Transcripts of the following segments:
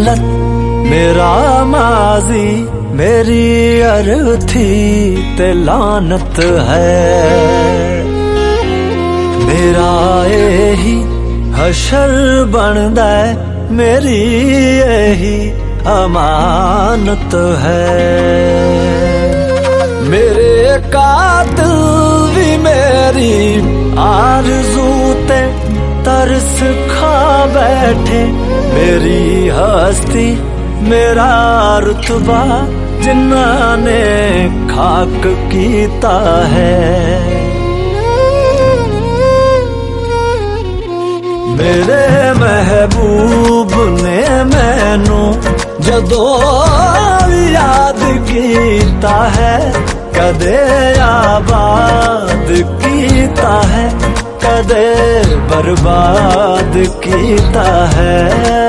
गलत मेरा माजी, मेरी अर्थी ते लानत है। मेरा यही हशर बनदा है, मेरी यही अमानत है। मेरे कातिल भी मेरी आरज़ू ते तरस खा बैठे। मेरी हस्ती मेरा रुतबा जिन्ना ने खाक कीता है। मेरे महबूब ने मैनू जदों याद कीता है, कदे आबाद कीता है, कदे बर्बाद कीता है।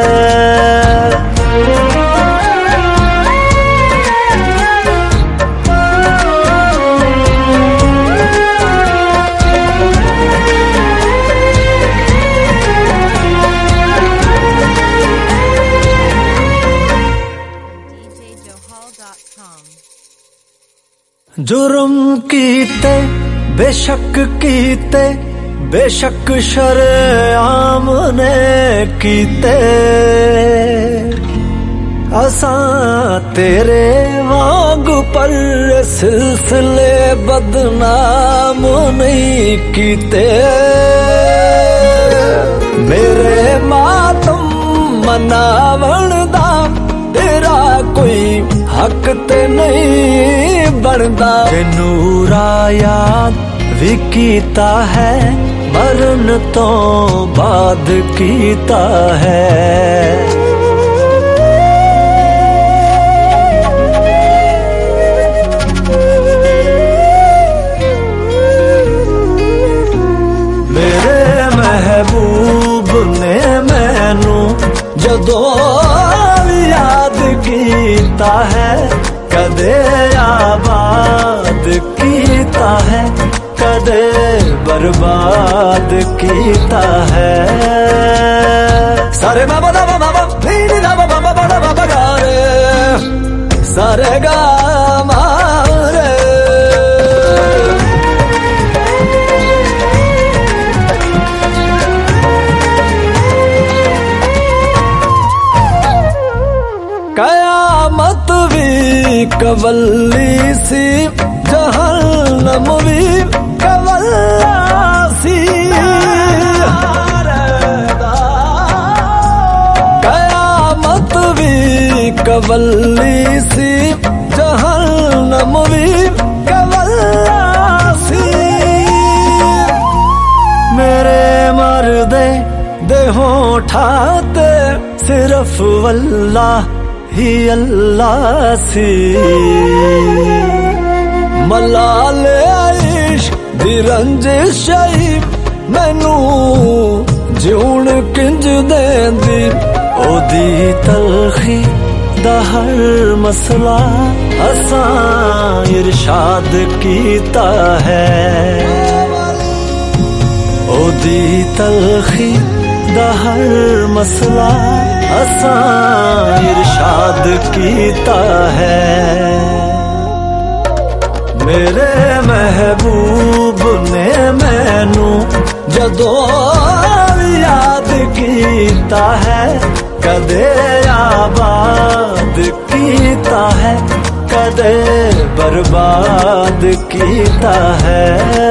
जुर्म कीते बेशक कीते, बेशक शरेआम ने कीते। असां तेरे वांग पर सिलसिले बदनाम नहीं कीते। मेरे मातम मनावण दा तेरा कोई हक ते नहीं बनदा। नूरा याद भी कीता है, मरण तो बाद कीता है। मेरे महबूब ने मैनू जदों याद कीता है, कदे आबाद कीता है, कदे बर्बाद कीता है। सारे बाबा दा बाबा नी दा बाबा बाबा बाबा गा रे, सारे गा मारे। कयामत भी कवल्ली सी, जहन्नम भी कवल्ला सी। कयामत भी कवल्ली सी, जहन्नम भी कवल्ला सी। मेरे मर्दे दे होठाते सिर्फ वल्लाह ही अल्लाह सी। मलाले इश्क दी रंजिश मैनू जिउण किंज देंदी। ओदी तलखी दा हर मसला असां इरशाद कीता है। ओदी तलखी दा हर मसला असां इरशाद कीता है। मेरे महबूब ने मैनू जदों याद कीता है, कदे आबाद कीता है, कदे बर्बाद कीता है।